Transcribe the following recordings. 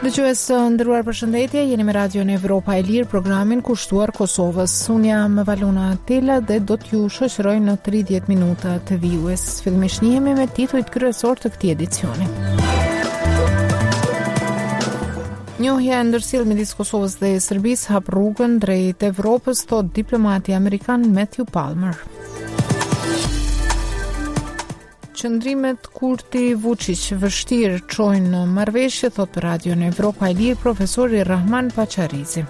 Dëgjues të nderuar, përshëndetje, jeni me Radion Evropa e Lirë, programin kushtuar Kosovës. Unë jam Valona Tela dhe do t'ju shoqëroj në 30 minuta të vijues. Fillimisht njihemi me titujt kryesor të këtij edicioni. Njohja e ndërsjellë midis Kosovës dhe Serbisë hap rrugën drejt Evropës, thot diplomati amerikan Matthew Palmer. Qëndrimet Kurti Vučić vështirë çojnë në marrëveshje, thot për Radion Evropa e Lirë profesori Rahman Pacharizi.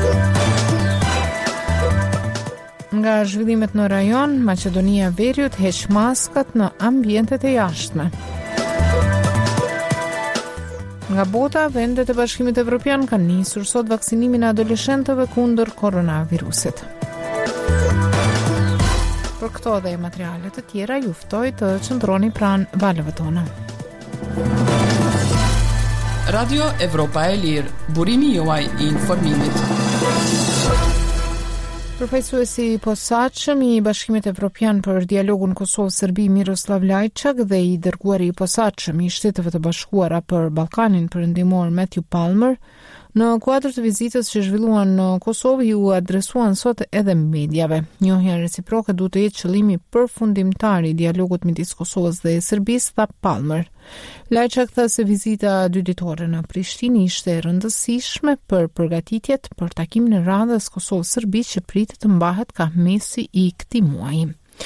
Nga zhvillimet në rajon, Maqedonia Veriut heq maskat në ambientet e jashtme. Nga bota, vendet e Bashkimit Evropian kanë nisur sot vaksinimin e adoleshentëve kundër koronavirusit. Për këto dhe materialet të tjera, ju ftoj të qëndroni pranë valëve tona. Radio Evropa e Lirë, burimi juaj i informimit. Përfaqësuesi i posaçëm i Bashkimit Evropian për dialogun Kosovë-Serbi Miroslav Lajçak dhe i dërguari i posaçëm i Shteteve të Bashkuara për Ballkanin Perëndimor Matthew Palmer në kuadër të vizitës që zhvilluan në Kosovë ju adresuan sot edhe mediave. Njohja reciproke duhet të jetë qëllimi përfundimtar i dialogut midis Kosovës dhe Serbisë, tha Palmer. Lajçak tha se vizita dyditore në Prishtinë ishte e rëndësishme për përgatitjet për takimin e radhës Kosovë-Serbi që pritet të mbahet ka mesi i këtij muaji.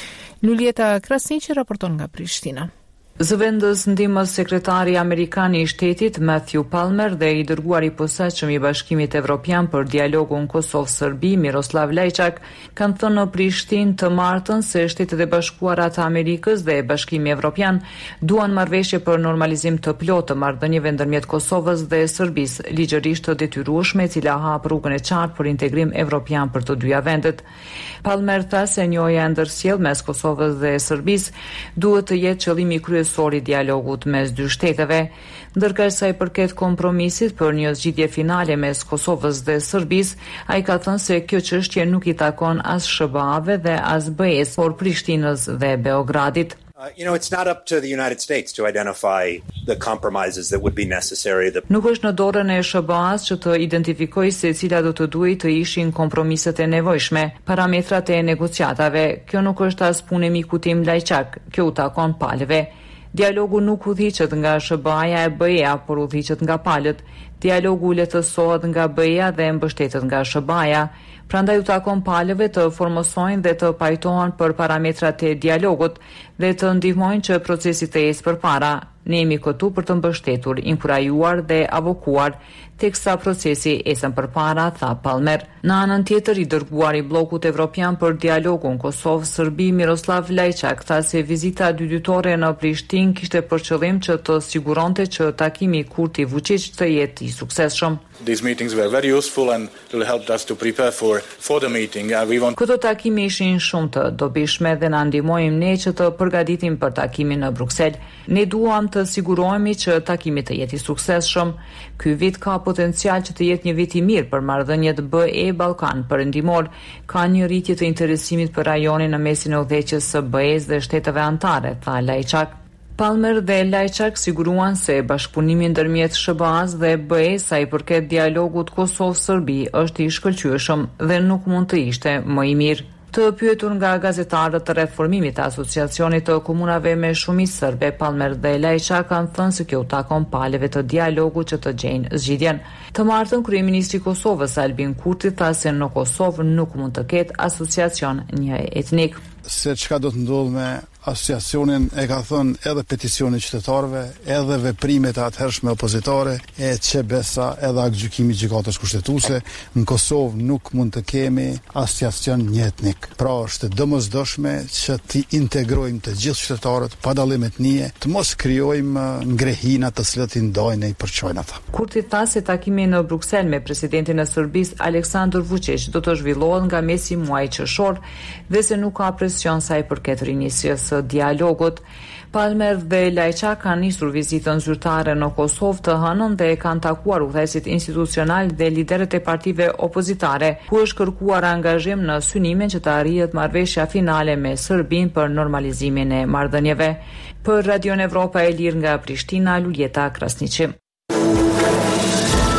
Lulieta Krasniqi raporton nga Prishtina. Zëvendës ndihmës sekretari amerikan i shtetit Matthew Palmer dhe i dërguari i posaçëm i Bashkimit Evropian për dialogun Kosovë-Serbi Miroslav Lajçak kanë thënë në Prishtinë të martën se Shtetet e Bashkuara të Amerikës dhe Bashkimi Evropian duan marrëveshje për normalizim të plotë të marrëdhënieve ndërmjet Kosovës dhe Serbisë, ligjërisht të detyrueshme, e cila hap rrugën e qartë për integrim evropian për të dyja vendet. Palmer tha se njohja e ndërsjellë mes Kosovës dhe Serbisë duhet të jetë qëllimi kryesor i dialogut mes dy shteteve, ndërka sa i përket kompromisit për një zgjidhje finale mes Kosovës dhe Serbisë, ai ka thënë se kjo çështje nuk i takon as SBA-ve dhe as BE-s, por Prishtinës dhe Beogradit. It's not up to the United States to identify the compromises that would be necessary. Nuk është në dorën e SBA-s që të identifikojë se cilat do të duhej të ishin kompromiset e nevojshme, parametrat e negociatave. Kjo nuk është as punë e mikut tim Lajçak, kjo u takon palëve. Dialogu nuk udhëhiqet nga SBA-ja e BE-ja, por udhëhiqet nga palët. Dialogu lehtësohet nga BE-ja dhe mbështetet nga SBA-ja. Prandaj u takon palëve të formosojnë dhe të pajtohen për parametrat e dialogut dhe të ndihmojnë që procesi të ecë përpara. Ne jemi këtu për të mbështetur, inkurajuar dhe avokuar teksa procesi ecën përpara, tha Palmer. Në anën tjetër, i dërguari i bllokut evropian për dialogun Kosovë-Serbi Miroslav Lajçak tha se vizita dyditore në Prishtinë kishte për qëllim që të siguronte që takimi Kurti Vučić të jetë i suksesshëm. These meetings were very useful and really helped us to prepare for the meeting. Këto takime ishin shumë të dobishme dhe na ndihmojnë ne që të përgatitim për takimin në Bruksel. Ne duam të sigurohemi që takimi të jetë i suksesshëm. Ky vit ka potencial që të jetë një vit i mirë për marrëdhëniet BE-Ballkan Perëndimor. Ka një rritje të interesimit për rajonin në mesin e udhëheqjes së BE-s dhe shteteve anëtare, tha Lajçak. Palmer dhe Lajçak siguruan se bashkëpunimi ndërmjet SBA-s dhe BE-s sa i përket dialogut Kosovë-Serbi është i shkëlqyeshëm dhe nuk mund të ishte më i mirë. Të pyetur nga gazetarët të rreth formimit të asociacionit të komunave me shumicë serbe, Palmer dhe Lajçak kanë thënë se kjo u takon palëve të dialogut që të gjejnë zgjidhjen. Të martën kryeministri i Kosovës Albin Kurti tha se në Kosovë nuk mund të ketë asociacion një etnik. Se çka do të ndodhë me asociacionin e ka thënë edhe peticioni qytetarëve, edhe veprimet e atëhershme opozitare, e QBES-a, edhe gjykimi i gjykatës kushtetuese. Në Kosovë nuk mund të kemi asociacion një etnik. Pra është domosdoshme që të integrojmë të gjithë qytetarët pa dallim etnie, të mos krijojmë ngrehina të cilat i ndajnë i përçojnë ata. Kurti tha se takimi në Bruksel me presidentin e Serbisë Aleksandar Vučić do të zhvillohet nga mesi muajit qershor dhe se nuk ka presion sa i përket rinisjes së dialogut. Palmer dhe Lajçak kanë nisur vizitën zyrtare në Kosovë të hënën dhe kanë takuar udhëheqësit institucional dhe liderët e partive opozitare, ku është kërkuar angazhim në synimin që të arrihet marrëveshja finale me Serbinë për normalizimin e marrëdhënieve. Për Radion Evropa e Lirë nga Prishtina, Lulieta Krasniqi.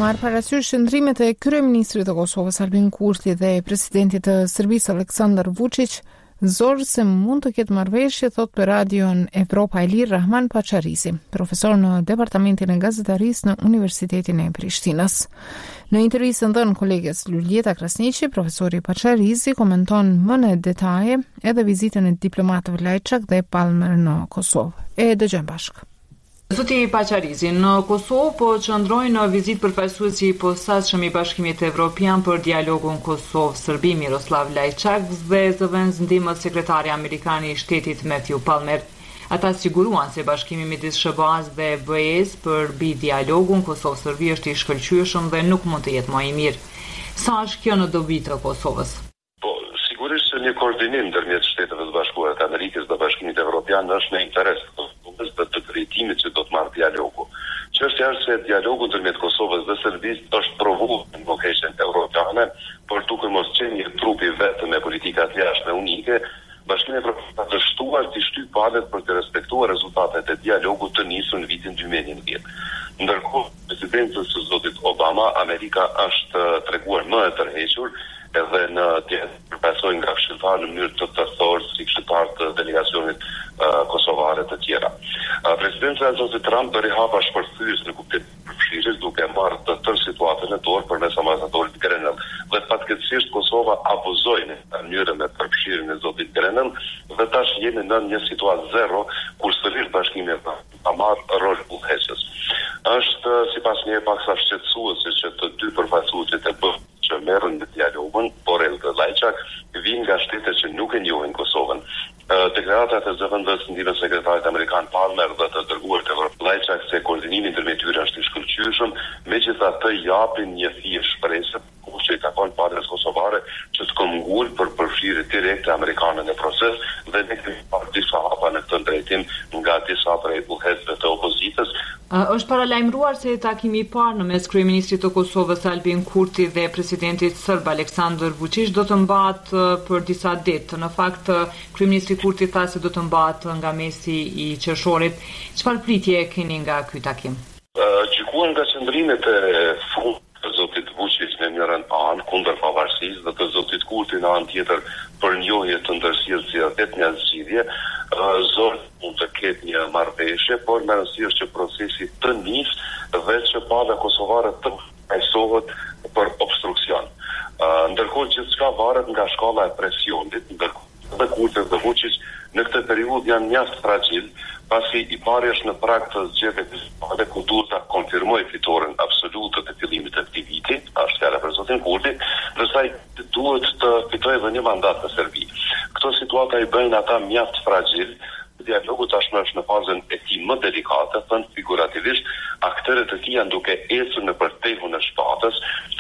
Marr parasysh qëndrimet e kryeministrit të Kosovës Albin Kurti dhe presidentit të Serbisë Aleksandar Vučić, zorë se mund të ketë marrëveshje, thot për radion Evropa e Lirë Rahman Pacharisi, profesor në Departamentin e Gazetarisë në Universitetin e Prishtinës. Në intervistën dhënë koleges Luljeta Krasniqi, profesori Pacharisi komenton më në detaje edhe vizitën e diplomatëve Lajçak dhe Palmer në Kosovë. E dëgjojmë bashkë. Zoti Pacharisi, në Kosovë po qëndrojnë në vizitë përfaqësuesi i posaçëm i Bashkimit Evropian për dialogun Kosovë-Serbi Miroslav Lajçak dhe zëvendës ndihmës sekretari amerikan i shtetit Matthew Palmer. Ata siguruan se bashkimi midis SBA-s dhe BE-s për dialogun Kosovë-Serbi është i shkëlqyeshëm dhe nuk mund të jetë më i mirë. Sa është kjo në dobi të Kosovës? Sigurisht se një koordinim ndërmjet Shteteve të Bashkuara të Amerikës dhe Bashkimit Evropian është në interes të Kosovës dhe të drejtimit që do të marrë dialogu. Çështja është se dialogu ndërmjet Kosovës dhe Serbisë është provuar në lokeshën evropiane, por duke mos qenë një trupi vetëm me politika të jashtme unike, Bashkimi Evropian ka dështuar të shtyp palët për të respektuar rezultatet e dialogut të nisur në vitin 2011. Ndërkohë, presidencës së zotit Obama, Amerika është treguar më e tërhequr edhe në përpasoj nga këshilltarë në mënyrë të tërthorë si këshilltarë të delegacionit kosovare të tjera. Presidenca e zotit Trump bëri hapa shpërthyes në kuptim përfshirjes duke marrë të tërë situatën e dorë përmes ambasadorit Grenell. Dhe fatkeqësisht Kosova abuzoi në mënyrë me përfshirjen e zotit Grenell dhe tash jemi në një situatë zero kur sërish bashkimi ka marrë rol udhëheqës. Është sipas një paksa shqetësuese që të dy përfaqësuesit e BE që merren në dialogun, Borrell dhe Lajçak, vinë nga shtete që nuk e njohin Kosovën. Deklaratat e zëvendës ndihmës sekretarit amerikan Palmer dhe të dërguar të Lajçak se koordinimi ndërmjet tyre është i shkëlqyeshëm, megjithatë japin një fije shpresë që i takon padres kosovare që të këmbgul për përfshirje direkte amerikane në proces dhe ne kemi parë disa hapa në këtë drejtim nga disa prej udhëheqësve të opozitës. Është paralajmëruar se takimi i parë në mes kryeministrit të Kosovës Albin Kurti dhe presidentit serb Aleksandar Vučić do të mbahet për disa ditë. Në fakt, kryeministri Kurti tha se do të mbahet nga mesi i qershorit. Çfarë pritje keni nga ky takim? Gjykuar nga qëndrimet e fundit të zotit Vučić në njërën anë kundër pavarësisë dhe të zotit Kurti në anë tjetër për njohje të ndërsjellësi dhe një zgjidhje, zorë mund të ketë një marrëveshje, por me rëndësi është që procesi të nisë dhe që pala kosovare të pajsohet për obstruksion. Ndërkohë gjithçka varet nga shkalla e presionit, ndërkohë dhe Kurti dhe Vučić në këtë periudhë janë mjaft fragjil, pasi i pari është në prag të zgjedhjeve dhe ku duhet ta konfirmojë fitoren absolute të fillimit të këtij viti, është fjala për zotin Kurti, ndërsa duhet të fitojë edhe një mandat në Serbi. Këto situata i bëjnë ata mjaft fragjil. Dialogu tashmë është në fazën e tij më delikate, thënë figurativisht, aktorët e tij janë duke ecur në përtehun e shpatës,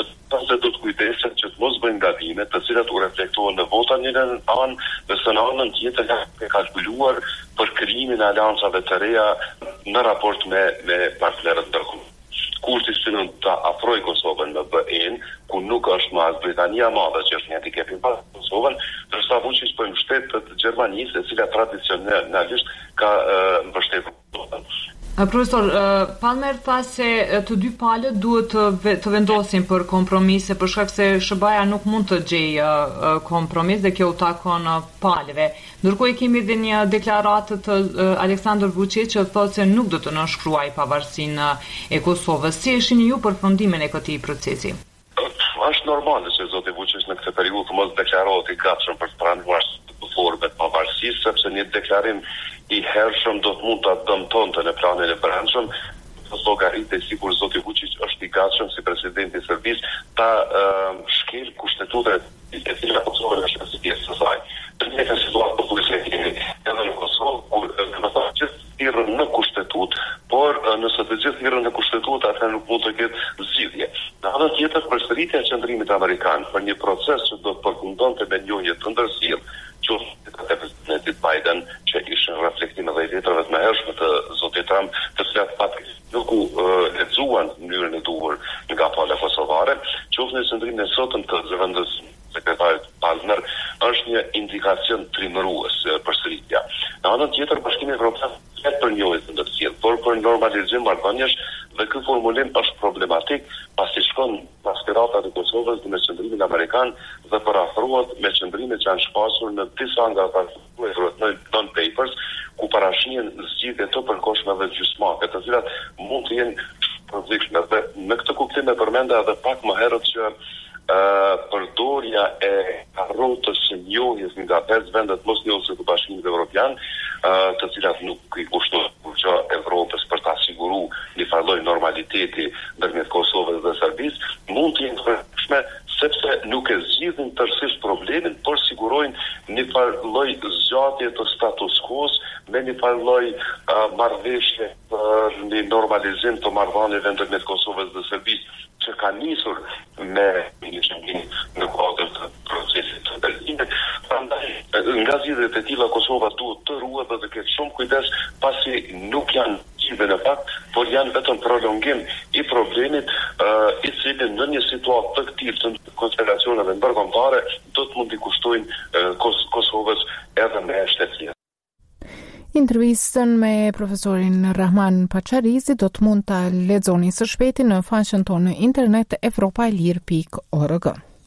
që do të kujdesen që të mos bëjnë gabime, të cilat u reflektohen në vota në anë, dhe në anën tjetër ka kalkuluar për krijimin e aleancave të reja në raport me partnerët ndërkombëtar. Kurti synon të afrojë Kosovën në BE-n, ku nuk është më as Britania e Madhe që është një handicap i madh për Kosovën, ndërsa Vučić po mbështet të Gjermanisë, e cila tradicionalisht ka mbështetur Kosovën. Profesor, Palmer tha se të dy palët duhet të vendosin për kompromise për shkak se SBA nuk mund të gjejë kompromis dhe kjo u takon palëve. Ndërkohë kemi edhe një deklaratë të Aleksandar Vučić që thotë se nuk do të nënshkruajë pavarësinë e Kosovës. Si e shihni ju përfundimin e këtij procesi? Është normale që zoti Vučić në këtë periudhë mos deklarohet i gatshëm për të pranuar forme të pavarësisë, sepse një deklarim i hershëm do të mund ta dëmtonte në planin e brendshëm. Llogaritë sikur zoti Vučić është i gatshëm si presidenti i Serbisë ta shkel kushtetutën e cila Kosova është si pjesë e saj. Në një situatë popullore edhe në Kosovë, kur të thirrën në kushtetut, por nëse të gjithë thirrën në kushtetut, atëherë nuk mund të ketë zgjidhje. Në anën tjetër, përsëritja e qendrimit amerikan për një proces që do të përfundonte me njohje të ndërsjellë, qoftë te presidenti Biden, që ishin reflektime dhe i letrave të mëhershme të zotit Trump, të cilat faktikisht nuk u lexuan në mënyrën e duhur nga pala kosovare, qoftë në qendrimin e sotëm të zëvendës sekretarit Palmer, është një indikacion trimërues përsëritja. Në anën tjetër, Bashkimi Evropian për njohje të ndërsjellë, por për normalizim marrëdhënies dhe ky formulim është problematik pasi shkon pas pirata të Kosovës me qendrimin amerikan dhe parafrohet me qendrimet që janë shpasur në disa nga non-papers ku parashihen zgjidhje të përkohshme dhe gjysmake, të cilat mund të jenë rrezikshme. Dhe në këtë kuptim e përmenda edhe pak më herët që përdorja e rrotës së njohjes nga 5 vendet mosnjohëse të Bashkimit Evropian, të cilat nuk i kushtohet kurrë Evropës për ta siguruar një farë lloj normaliteti ndërmjet Kosovës dhe Serbisë, mund të jenë rrezikshme sepse nuk e zgjidhin tërësisht problemin, por sigurojnë një farë lloj zgjatje të status quo-s me një farë lloj marrëveshje për një normalizim të marrëdhënieve ndërmjet Kosovës dhe Serbisë, që ka nisur me në kuadër të procesit të Berlinit. Prandaj, nga zgjidhjet e tilla Kosova duhet të ruhet dhe të ketë shumë kujdes, pasi nuk janë zgjidhje në fakt, por janë vetëm prolongim i problemit, i cili në një situatë të këtij të konstelacioneve ndërkombëtare do të mund të kushtojnë Kosovës edhe me shtetësi. Intervistën me profesorin Rahman Pacharizi do të mund ta lexoni së shpejti në faqen tonë në internet evropailir.org.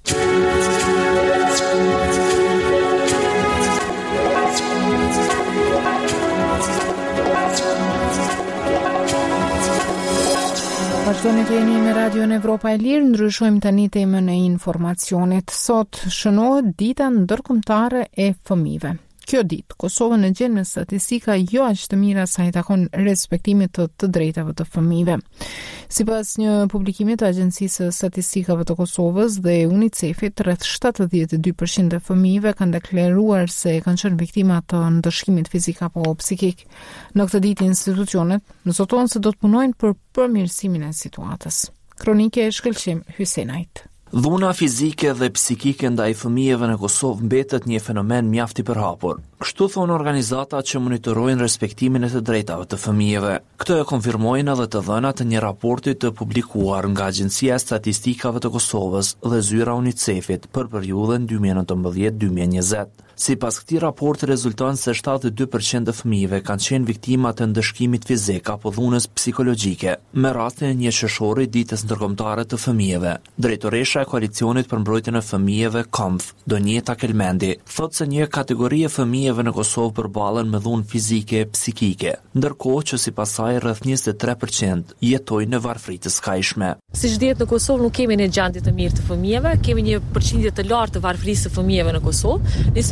Vazhdoni të jeni me Radion Evropa e Lirë, ndryshojmë tani temën e informacionit. Sot shënohet dita ndërkombëtare e fëmijëve. Kjo ditë, Kosova në gjen me statistika jo aq të mira sa i takon respektimit të drejtave të fëmijëve. Sipas një publikimi të Agjencisë së Statistikave të Kosovës dhe UNICEF-it, rreth 72% e fëmijëve kanë deklaruar se kanë qenë viktima të ndëshkimit fizik apo psikik. Në këtë ditë institucionet nëzotojnë se do të punojnë për përmirësimin e situatës. Kronike e Shkëlqim Hysenajt. Dhuna fizike dhe psikike ndaj fëmijëve në Kosovë mbetet një fenomen mjaft i përhapur. Kështu thonë organizata që monitorojnë respektimin e të drejtave të fëmijëve. Këtë e konfirmojnë edhe të dhënat e një raporti të publikuar nga Agjencia e Statistikave të Kosovës dhe zyra UNICEF-it për periudhën 2019-2020. Sipas këtij raporti rezulton se 72% e fëmijëve kanë qenë viktima të ndëshkimit fizik apo dhunës psikologjike, me rastin e një qershori ditës ndërkombëtare të fëmijëve. Drejtoresha e Koalicionit për mbrojtjen e fëmijëve KOMF, Donjeta Kelmendi, thotë se një kategori e fëmijëve në Kosovë përballen me dhunë fizike e psikike, ndërkohë që sipas saj rreth 23% jetojnë në varfëri të skajshme. Siç dihet, në Kosovë nuk kemi një gjendje të mirë të fëmijëve, kemi një përqindje të lartë të varfërisë së fëmijëve në Kosovë.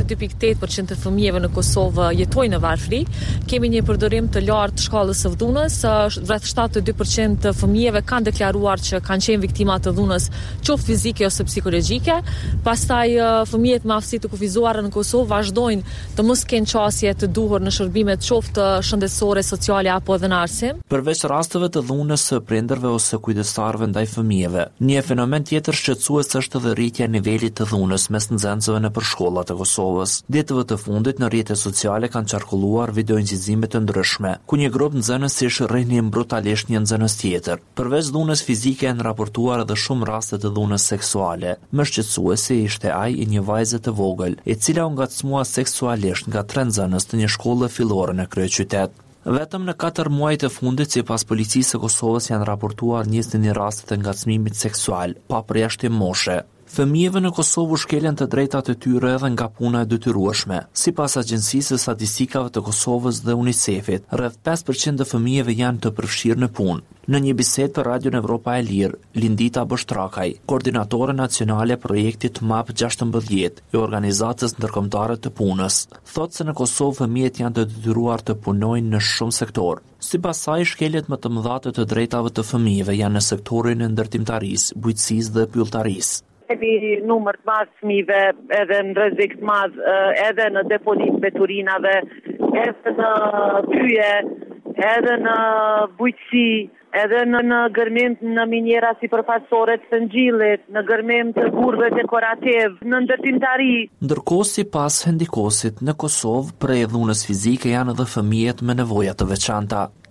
22.8% të fëmijëve në Kosovë jetojnë në varfëri. Kemi një përdorim të lartë të shkallës së dhunës, rreth 72% të fëmijëve kanë deklaruar që kanë qenë viktima të dhunës, qoftë fizike ose psikologjike. Pastaj fëmijët me aftësi të kufizuara në Kosovë vazhdojnë të mos kenë qasje të duhur në shërbimet qoftë shëndetësore, sociale apo edhe në arsim. Përveç rasteve të dhunës së prindërve ose kujdestarëve ndaj fëmijëve, një fenomen tjetër shqetësues është edhe rritja e nivelit të dhunës mes nxënësve nëpër shkollat e Kosovës. Ditëve të fundit në rrjetet sociale kanë qarkulluar video inqizime të ndryshme, ku një grup nxënësish rrihnin brutalisht një nxënës tjetër. Përveç dhunës fizike janë raportuar edhe shumë raste të dhunës seksuale. Më shqetësuesi ishte ai i një vajze të vogël, e cila u ngacmua seksualisht nga 3 nxënës të një shkolle fillore në kryeqytet. Vetëm në 4 muajt e fundit, sipas policisë së Kosovës, janë raportuar 21 raste të ngacmimit seksual, pa përjashtim moshe. Fëmijëve në Kosovë shkelen të drejtat e tyre edhe nga puna e detyrueshme. Sipas Agjencisë së Statistikave të Kosovës dhe UNICEF-it, rreth 5% të fëmijëve janë të përfshirë në punë. Në një bisedë për Radion Evropa e Lirë, Lindita Bështrakaj, koordinatore nacionale e projektit MAP 16 e Organizatës Ndërkombëtare të Punës, thotë se në Kosovë fëmijët janë të detyruar të punojnë në shumë sektor. Sipas saj, shkeljet më të mëdha të drejtave të fëmijëve janë në sektorin e ndërtimtarisë, bujqësisë dhe pylltarisë. Kemi numër të madh fëmijëve edhe në rrezik të madh, edhe në deponitë veturinave, edhe në pyje, edhe në bujqësi, edhe në gërmim në minjera sipërfaqësore të ngjillit, në gërmim të burrëve dekorativ, në ndërtimtari. Ndërkohë, sipas Hendikosit, në Kosovë prej dhunës fizike janë edhe fëmijët me nevoja të veçanta.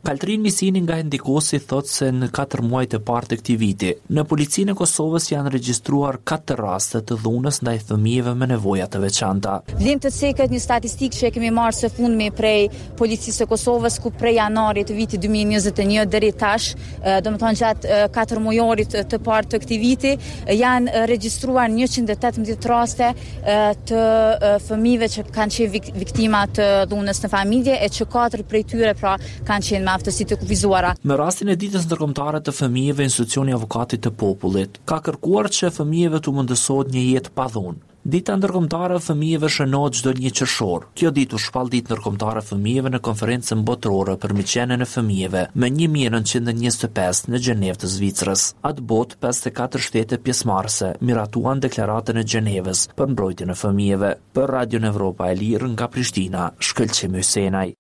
Kaltrin Misini nga Ndikosi thot se në 4 muajt e parë të këtij viti, në policinë e Kosovës janë regjistruar 4 raste të dhunës ndaj fëmijëve me nevoja të veçanta. Vlim të cekët një statistikë që e kemi marrë së fundmi prej policisë së Kosovës, ku prej janarit të vitit 2021 deri tash, domethënë gjatë 4 mujorit të parë të këtij viti, janë regjistruar 118 raste të fëmijëve që kanë qenë viktima të dhunës në familje, e që 4 prej tyre pra kanë qenë me aftësi të kufizuara. Me rastin e ditës ndërkombëtare të fëmijëve, Institucioni i Avokatit të Popullit ka kërkuar që fëmijëve të mundësohet një jetë pa dhunë. Dita ndërkombëtare e fëmijëve shënohet çdo 1 qershor. Kjo ditë u shpall ditë ndërkombëtare e fëmijëve në konferencën botërore për miqenën e fëmijëve me 1925 në Gjenevë të Zvicrës. Atë botë 54 shtete pjesëmarrëse miratuan deklaratën e Gjenevës për mbrojtjen e fëmijëve. Për Radio Evropa e Lirë nga Prishtina, Shkëlqim Hysenaj.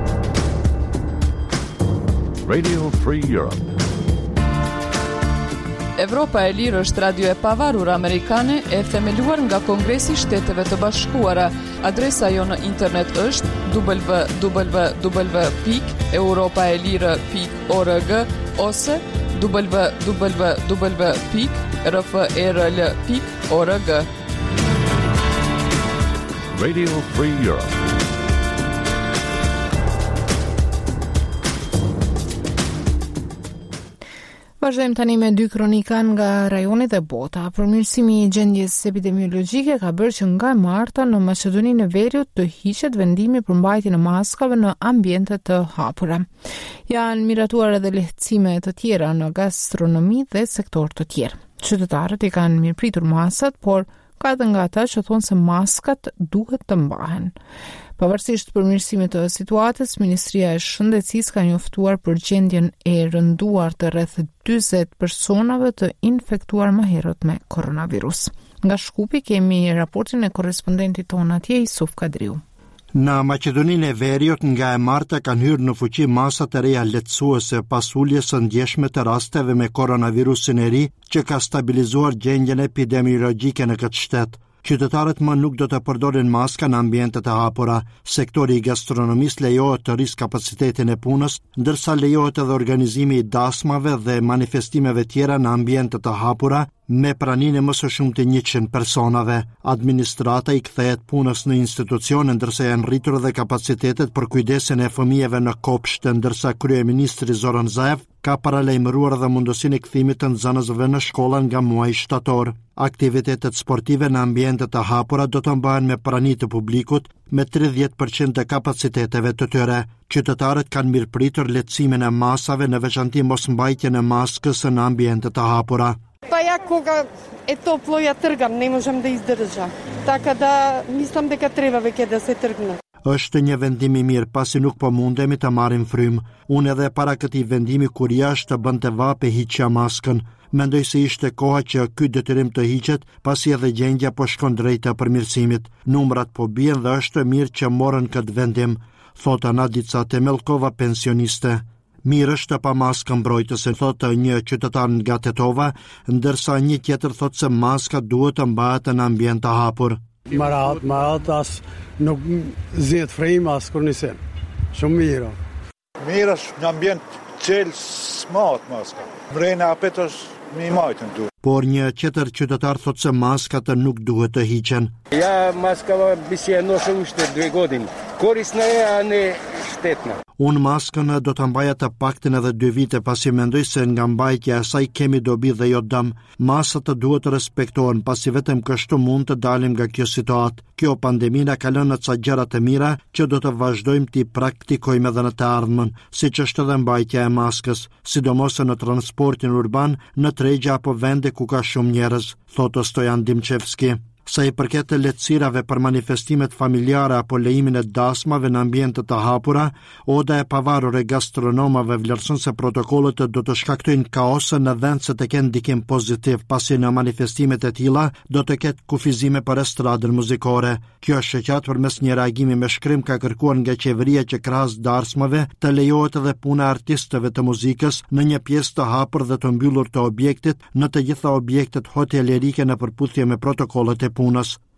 Radio Free Europe. Evropa e Lirë është radio e pavarur amerikane e themeluar nga Kongresi i Shteteve të Bashkuara. Adresa jo në internet është www.europaelire.org ose www.rfrl.org. Radio Free Europe. Vazhdojmë tani me 2 kronika nga rajoni dhe bota. Përmirësimi i gjendjes epidemiologjike ka bërë që nga marta në Maqedoninë e Veriut të hiqet vendimi për mbajtjen e maskave në ambiente të hapura. Janë miratuar edhe lehtësime të tjera në gastronomi dhe sektor të tjerë. Qytetarët i kanë mirëpritur masat, por ka edhe nga ata që thonë se maskat duhet të mbahen. Pavarësisht përmirësimit të situatës, Ministria e Shëndetësisë ka njoftuar për gjendjen e rënduar të rreth 40 personave të infektuar më herët me koronavirus. Nga Shkupi kemi raportin e korrespondentit tonë atje, Isuf Kadriu. Në Maqedoninë e Veriut nga e marta kanë hyrë në fuqi masa të reja lehtësuese pas uljes së ndjeshme të rasteve me koronavirusin e ri që ka stabilizuar gjendjen epidemiologjike në këtë shtet. Qytetarët më nuk do të përdorin maska në ambientet e hapura. Sektori i gastronomisë lejohet të rrisë kapacitetin e punës, ndërsa lejohet edhe organizimi i dasmave dhe manifestimeve tjera në ambientet e hapura, me praninë e më së shumti 100 personave. Administrata i kthehet punës në institucione, ndërsa janë rritur edhe kapacitetet për kujdesin e fëmijëve në kopshte, ndërsa kryeministri Zoran Zaev ka paralajmëruar edhe mundësinë e kthimit të nxënësve në shkolla nga muaji shtator. Aktivitetet sportive në ambientet e hapura do të mbahen me prani të publikut me 30% të kapaciteteve të tyre. Qytetarët kanë mirëpritur lehtësimin e masave, në veçanti mosmbajtjen e maskës në ambientet e hapura. Pa ja koga е топло ја тргам, не можам да издржам. Така да мислам дека треба веќе да се тргне. Është një vendim i mirë pasi nuk po mundemi të marrim frymë. Unë edhe para këtij vendimi kur jashtë bënte vape hiqja maskën. Mendoj se ishte koha që ky detyrim të hiqet, pasi edhe gjendja po shkon drejt të përmirësimit. Numrat po bien dhe është mirë që morën këtë vendim, thot Nadica Temelkova, pensioniste. Mirë është pa maskën mbrojtëse, thotë një qytetar nga Tetova, ndërsa një tjetër thotë se maska duhet të mbahet në ambient të hapur. Marat as nuk zjet frejma as kur nisen. Shumë mirë. Mirë është një ambient qelë smat maska. Mrejnë apet është mi majtën du. Por një tjetër qytetar thotë se maskat nuk duhet të hiqen. Ja maskava bi si e noshe ushte 2 godin. Korisna e, a ne shtetna. Unë maskën do të mbaja të paktin edhe 2 vite, pasi mendoj se nga mbajtja e saj kemi dobi dhe jo dëm. Masat të duhet të respektohen, pasi vetëm kështu mund të dalim nga kjo situatë. Kjo pandemi na ka lënë ca gjëra të mira që do të vazhdojmë t'i praktikojmë edhe në të ardhmen, siç është edhe mbajtja e maskës, sidomos në transportin urban, në tregje apo vende ku ka shumë njerëz, thotë Stojan Dimchevski. Sa i përket të lehtësirave për manifestimet familjare apo lejimin e dasmave në ambiente të hapura, oda e pavarur e gastronomave vlerëson se protokollet do të shkaktojnë kaos në vend se të kenë ndikim pozitiv, pasi në manifestimet e tilla do të ketë kufizime për estradën muzikore. Kjo shoqat përmes një reagimi me shkrim ka kërkuar nga qeveria që krahas dasmave të lejohet edhe puna e artistëve të muzikës në një pjesë të hapur dhe të mbyllur të objektit në të gjitha objektet hotelerike në përputhje me protokollet e punës.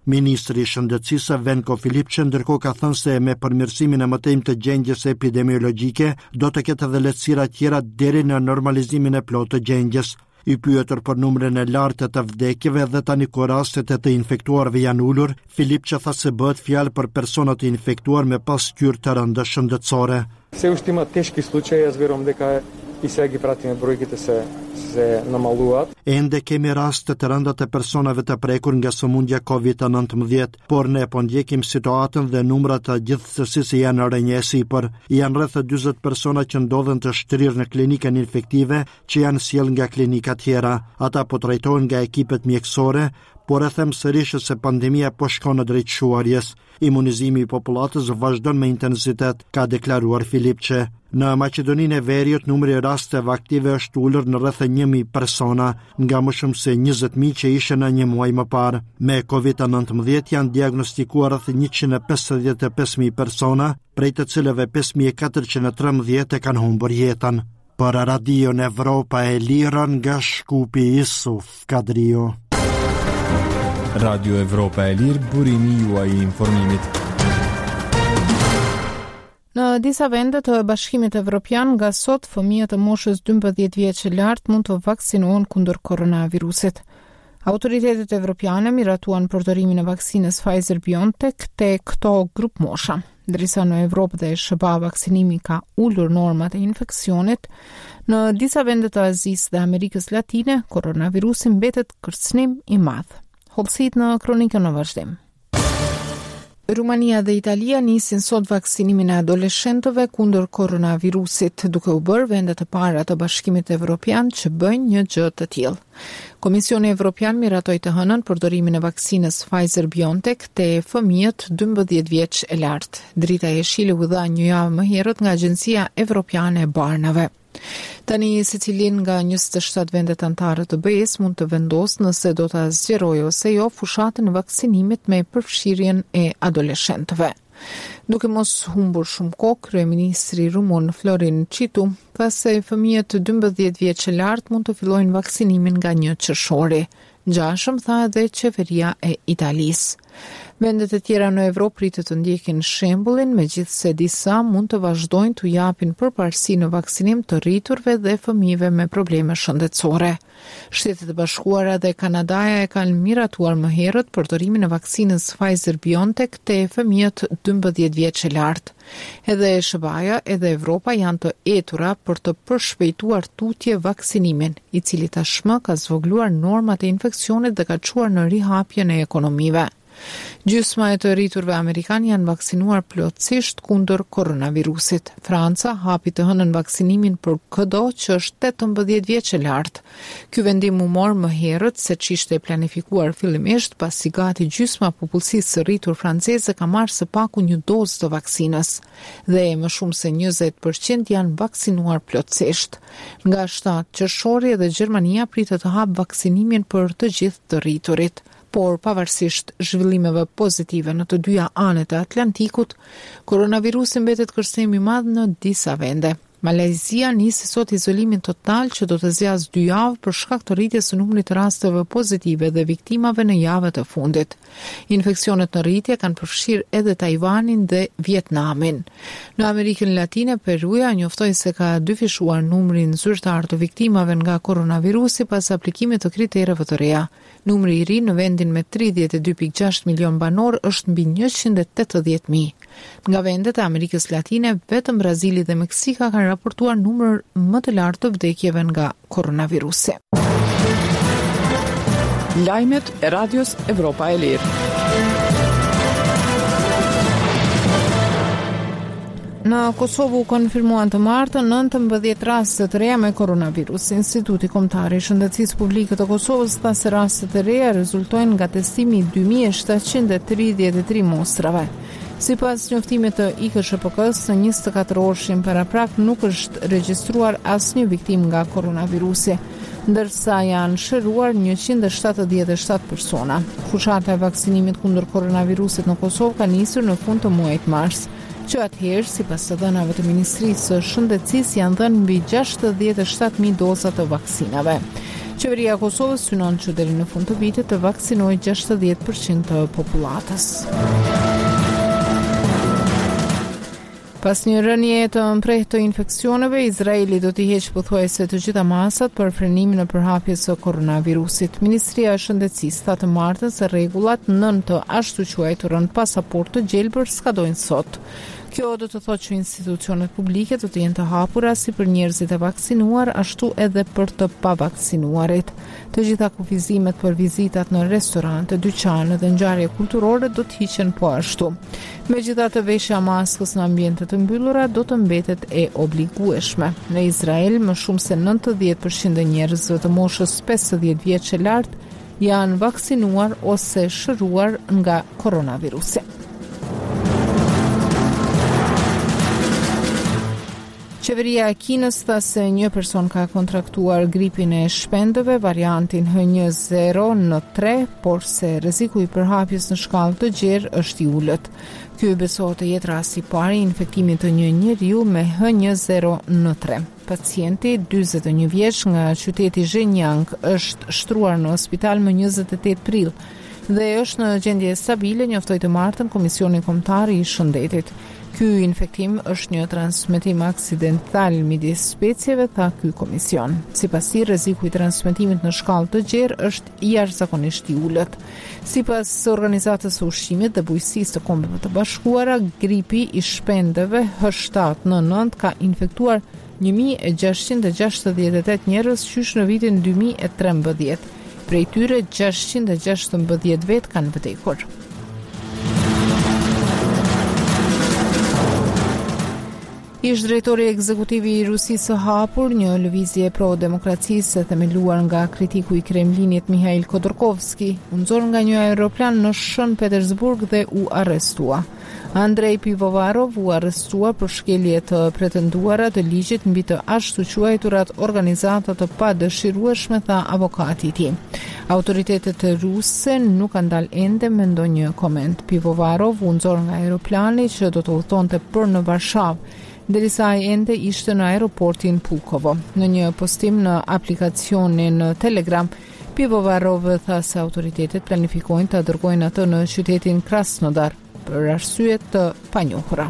Ministri i Shëndetësisë Venko Filipçe ndërkohë ka thënë se me përmirësimin e mëtejmë të gjendjes epidemiologjike do të ketë edhe lehtësira tjera deri në normalizimin e plotë të gjendjes. I pyetur për numrin e lartë të vdekjeve dhe tani kur rastet e të infektuarve janë ulur, Filipçe tha se bëhet fjalë për persona të infektuar me pasqyrë të rënda shëndetësore. Все уште има тешки случаи, јас верувам дека и сега ги пратиме бројките se namалуваат. Ende kemi raste të rënda të personave të prekur nga sëmundja COVID-19, por ne po ndjekim situatën dhe numrat të gjithsesi janë rënjesipër. Janë rreth 40 persona që ndodhen të shtrirë në klinikën infektive që janë sjell nga klinika tjera. Ata po trajtohen nga ekipet mjekësore, por e them sërish se pandemia po shkon në drejt shuarjes. Imunizimi i popullatës vazhdon me intensitet, ka deklaruar Filipçe. Në Maqedoninë e Veriut, numri i rasteve aktive është ulur në rreth 1000 persona, nga më shumë se 20.000 që ishin në një muaj më parë. Me COVID-19 janë diagnostikuar rreth 155.000 persona, prej të cilëve 5.413 e kanë humbur jetën. Për Radion Evropa e Lirën nga Shkupi Isuf Kadrio. Radio Evropa e Lirë, burimi juaj i informimit. Në disa vende të Bashkimit Evropian, nga sot fëmijët e moshës 12 vjeç e lartë mund të vaksinohen kundër koronavirusit. Autoritetet evropiane miratuan përdorimin e vaksinës Pfizer-BioNTech te këto grup mosha. Ndërsa në Evropë dhe SBA vaksinimi ka ulur normat e infeksionit, në disa vende të Azisë dhe Amerikës Latine, koronavirusi mbetet kërcënim i madh. Hollësit në kronikën në vazhdim. Rumania dhe Italia nisin sot vaksinimin e adoleshentëve kundër koronavirusit, duke u bërë vendet e para të Bashkimit Evropian që bëjnë një gjë të tillë. Komisioni Evropian miratoi të hënën përdorimin e vaksinës Pfizer-BioNTech te fëmijët 12 vjeç e lartë. Drita e Jeshile u dha një javë më herët nga Agjencia Evropiane e Barnave. Tani secilin nga 27 vendet anëtare të BE-s mund të vendosë nëse do ta zgjerojë ose jo fushatën e vaksinimit me përfshirjen e adoleshentëve. Duke mos humbur shumë kohë, kryeministri rumun Florin Citu tha se fëmijët 12 vjeç e lartë mund të fillojnë vaksinimin nga 1 qershori. Ngjashëm tha edhe qeveria e Italisë. Vendet e tjera në Evropë pritet të ndjekin shembullin, megjithse disa mund të vazhdojnë të japin përparësi në vaksinim të rriturve dhe fëmijëve me probleme shëndetësore. Shtetet e Bashkuara dhe Kanadaja e kanë miratuar më herët përdorimin e vaksinës Pfizer-BioNTech te fëmijët 12 vjeç e lartë. Edhe SBA-ja edhe Evropa janë të etura për të përshpejtuar tutje vaksinimin, i cili tashmë ka zvogluar normat e infeksionit dhe ka çuar në rihapjen e ekonomive. Gjysma e të rriturve amerikan janë vaksinuar plotësisht kundër koronavirusit. Franca hapi të hënën vaksinimin për këdo që është 18 vjeç e lartë. Ky vendim u mor më herët se ç'ishte planifikuar fillimisht, pasi gati gjysma popullsisë së rritur franceze ka marrë së paku një dozë të vaksinës dhe më shumë se 20% janë vaksinuar plotësisht. Nga 7 qershori edhe Gjermania pritet të hapë vaksinimin për të gjithë të rriturit. Por pavarësisht zhvillimeve pozitive në të dyja anët e Atlantikut, koronavirusi mbetet kërcënim i madh në disa vende. Malezia nisi sot izolimin total që do të zgjasë 2 javë për shkak të rritjes së numrit të rasteve pozitive dhe viktimave në javët e fundit. Infeksionet në rritje kanë përfshirë edhe Tajvanin dhe Vietnamin. Në Amerikën Latine, Peruja njoftoi se ka dyfishuar numrin zyrtar të viktimave nga koronavirusi pas aplikimit të kritereve të reja. Numri i ri në vendin me 32.6 milion banor është mbi 180.000. Nga vendet e Amerikës Latine, vetëm Brazili dhe Meksika kanë raportuar numër më të lartë të vdekjeve nga koronavirusi. Lajmet e Radios Evropa e Lirë. Në Kosovë u konfirmuan të martën 19 raste të reja me koronavirus. Instituti Kombëtar i Shëndetësisë Publike të Kosovës tha se rastet e reja rezultojnë nga testimi i 2733 mostrave. Sipas njoftimit të IKSHPK-s, në 24 orëshin paraprak nuk është regjistruar asnjë viktim nga koronavirusi, ndërsa janë shëruar 177 persona. Fushata e vaksinimit kundër koronavirusit në Kosovë ka nisur në fund të muajit mars, që atëherë, sipas të dhënave të Ministrisë së Shëndetësisë, janë dhënë mbi 67.000 doza të vaksinave. Qeveria e Kosovës synon që deri në fund të vitit të vaksinojë 60% të popullatës. Pas një rënje të mprehtë të infeksioneve, Izraeli do t'i heqë pothuajse të gjitha masat për frenimin e përhapjes së koronavirusit. Ministria e Shëndetësisë tha të martën se rregullat nën të ashtu quajturën pasaportë të gjelbër skadojnë sot. Kjo do të thotë që institucionet publike do të jenë të hapura si për njerëzit e vaksinuar, ashtu edhe për të pavaksinuarit. Të gjitha kufizimet për vizitat në restorante, dyqane dhe ngjarje kulturore do të hiqen po ashtu. Megjithatë, veshja e maskës në ambiente të mbyllura do të mbetet e obligueshme. Në Izrael, më shumë se 90% e njerëzve të moshës 50 vjeç e lartë janë vaksinuar ose shëruar nga koronavirusi. Qeveria e Kinës tha se një person ka kontraktuar gripin e shpendëve, variantin H1N1, por se rreziku i përhapjes në shkallë të gjerë është i ulët. Ky besohet të jetë rasti i parë i infektimit të një njeriu me H1N1. Pacienti, 41 vjeç nga qyteti Zhejiang, është shtruar në spital më 28 prill dhe është në gjendje stabile, njoftoi të martën Komisioni Kombëtar i Shëndetit. Ky infektim është një transmetim aksidental midis specieve, tha ky komision. Sipas tij, rreziku i transmetimit në shkallë të gjerë është jashtëzakonisht i ulët. Sipas Organizatës së Ushqimit dhe Bujqësisë të Kombeve të Bashkuara, gripi i shpendëve H7N9 ka infektuar 1668 njerëz qysh në vitin 2013. Prej tyre 616 vet kanë vdekur. Ish drejtori ekzekutiv i Rusisë së hapur, një lëvizje pro-demokracisë themeluar nga kritiku i Kremlinit Mikhail Khodorkovski, u nxor nga një aeroplan në Shën Petersburg dhe u arrestua. Andrei Pivovarov u arrestua për shkelje të pretenduara të ligjit mbi të ashtu quajturat organizata të padëshirueshme, tha avokati i tij. Autoritetet ruse nuk kanë dalë ende me ndonjë koment. Pivovarov u nxor nga aeroplani që do të udhëtonte për në Varshavë, derisa ai ende ishte në aeroportin Pulkovo. Në një postim në aplikacionin Telegram, Pivovarov tha se autoritetet planifikojnë të dërgojnë atë në qytetin Krasnodar për arsye të panjohura.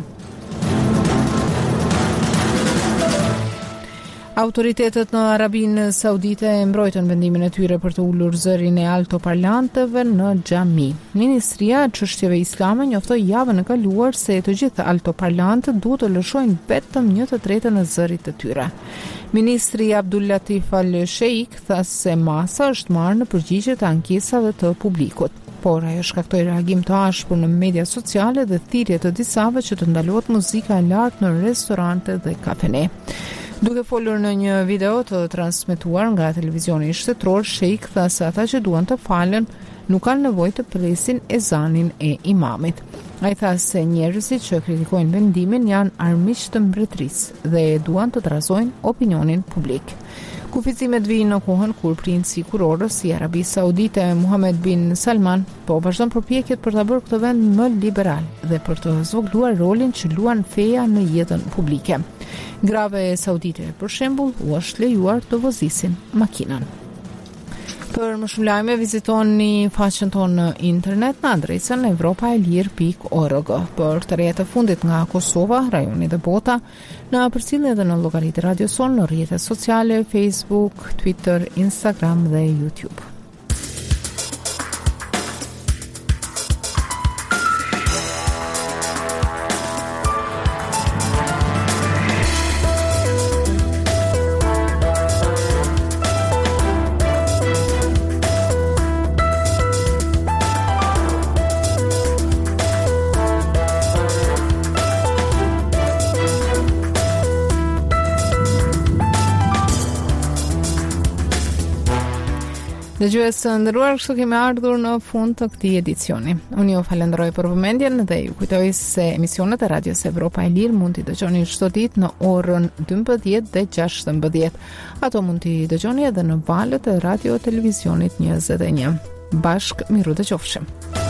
Autoritetet në Arabinë Saudite e mbrojtën vendimin e tyre për të ulur zërin e altoparlanteve në xhami. Ministria e Çështjeve Islame njoftoi javën e kaluar se të gjithë altoparlantët duhet të lëshojnë vetëm 1/3 e zërit të tyre. Ministri Abdul Latif Al-Sheikh tha se masa është marrë në përgjigje të ankesave të publikut, por ajo shkaktoi reagim të ashpër në media sociale dhe thirrje të disave që të ndalohet muzika e lartë në restorante dhe kafene. Duke folur në një video të transmetuar nga televizioni shtetëror, Sheikh tha se ata që duan të falen nuk kanë nevojë të presin ezanin e imamit. Ai tha se njerëzit që kritikojnë vendimin janë armiq të mbretërisë dhe duan të trazojnë opinionin publik. Kufizimet vijnë në kohën kur princi i kurorës i Arabisë Saudite Mohammed bin Salman po vazhdon përpjekjet për ta bërë këtë vend më liberal dhe për të zvogëluar rolin që luan feja në jetën publike. Grave saudite, për shembull, u është lejuar të vozisin makinën. Për më shumë lajme, vizitoni faqen tonë në internet në adresën europaelir.org. Për të rejet e fundit nga Kosova, rajoni dhe bota, në përcjellje dhe në llogaritë Radio Son në rrjetet sociale, Facebook, Twitter, Instagram dhe YouTube. Dëgjues të nderuar, kështu kemi ardhur në fund të këtij edicioni. Unë ju falenderoj për vëmendjen dhe ju kujtoj se emisionet e Radios Evropa e Lirë mund t'i dëgjoni çdo ditë në orën 12 dhe 16. Ato mund t'i dëgjoni edhe në valët e radio televizionit 21. Bashk miru dëgjofshim.